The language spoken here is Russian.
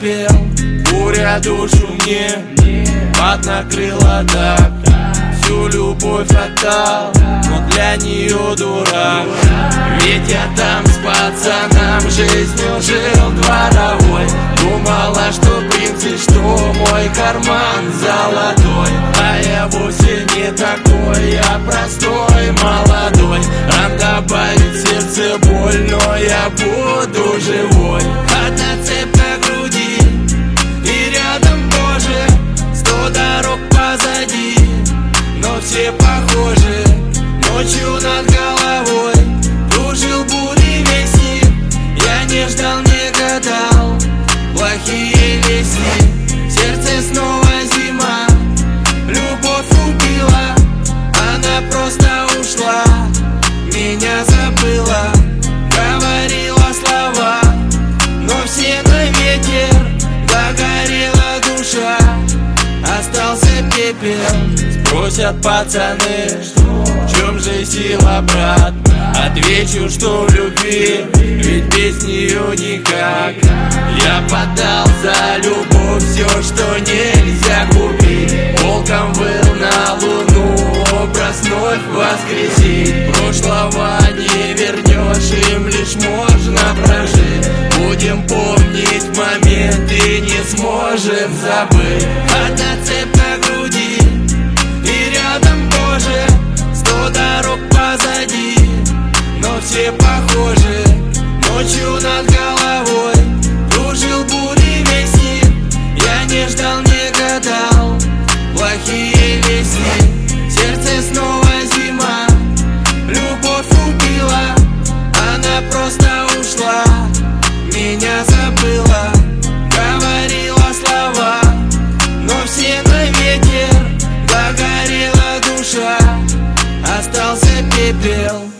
пепел. Буря душу мне поднакрыла так, всю любовь отдал, но для нее дурак. Ведь я там с пацаном жизнью жил дворовой. Думала, что принц и что мой карман золотой, а я вовсе не такой, я простой, молодой. Ран добавит сердце боль, но я буду живой. Одна цепь на груди и рядом тоже 100 дорог позади, но все похожи. Ночью над головой кружил бурый весни. Я не ждал, не гадал, плохие вести. В сердце снова зима, любовь убила. Она просто ушла, меня забыла. Говорила слова, но все на ветер. Догорела душа, остался пепел. Спросят пацаны, в чем же сила, брат? Отвечу, что в любви, ведь без нее никак. Я поддал за любовь все, что нельзя купить. Волком выл на луну, образ вновь воскресить. Прошлого не вернешь, им лишь можно прожить. Будем помнить моменты, не сможем забыть. Одна цепь на груди и рядом тоже 100 дорог позади, но все похожи. Ночью над головой кружил бурый весни. Я не ждал, не гадал, плохие вести. В сердце снова зима, любовь убила. Она просто ушла, меня забыла. Говорила слова, но все на ветер. Догорела душа, остался пепел.